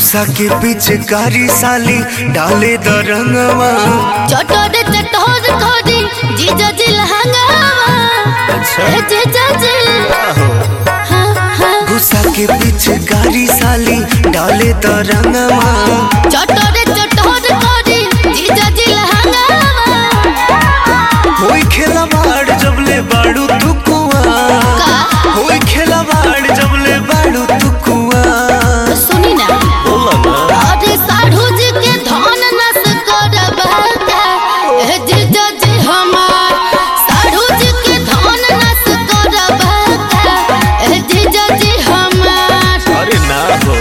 घुसा के पिचकारी साली डाले द रंगवा चटोर चटोर थोड़ी जीजा जी लहंगावा। अच्छा जीजा जी घुसा के पिचकारी साली डाले द रंगवा चटोर चटोर थोड़ी जीजा जी लहंगावा। होई खेला बाड़ जबले बाड़ू तू कुआ होई खेला बाड़ जबले बाड़ू तू कुआ सुनी ना बोला ना अरे साढ़ू जी के धन नस करबा जीजा जी हमार साढ़ू जी के धन नस करबा जीजा जी हमार। अरे ना हो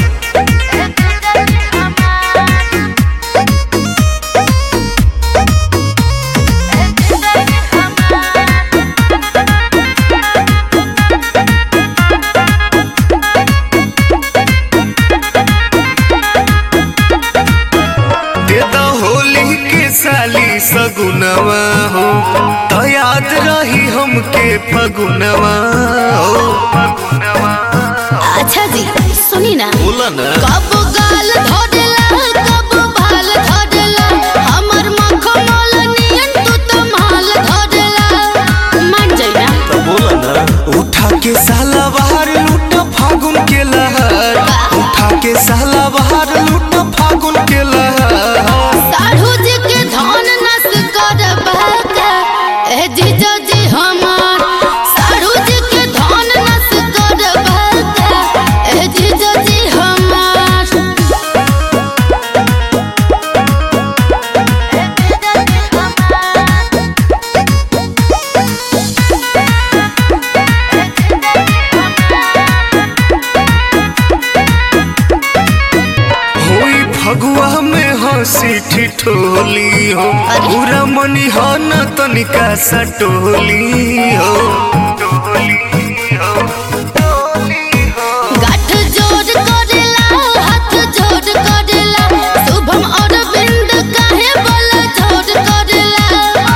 होली के साली सगुनवा हो तो याद रही हमके फगुनवा हो। अच्छा जी सुनी ना बोला ना कब गाल धोडेला कब भाल धोडेला हमर मखमल नियन तू तो माल धोडेला मान जाई ना तो बोला ना उठा के साला बाहर लूट फागुन के लहर उठा के साला बाहर लूट फागुन के लहर साढ़ू जी के धन नस करबा जीजा जी हमार साढ़ू जी के धन नस करबा जीजा जी हमार। होई फगुआ में हंसी ठिठोली हो पूरा मनी हो न तनिका सटोली हो गाठ जोड़ करेला हाथ जोड़ करेला शुभम और बिंद काहे बोला जोड़ करेला।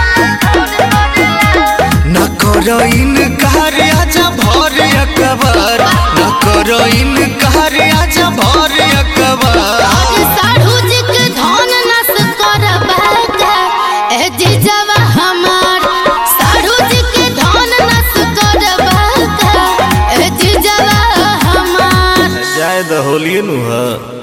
न करो इनकार आजा भर अकबर न करो इनकार आजा भर अकबर अरे साढ़ू जी के धन नस करबा जीजावा हमार साढ़ू जी के धन नस करबा जीजावा हमार। जाए द होलिए नु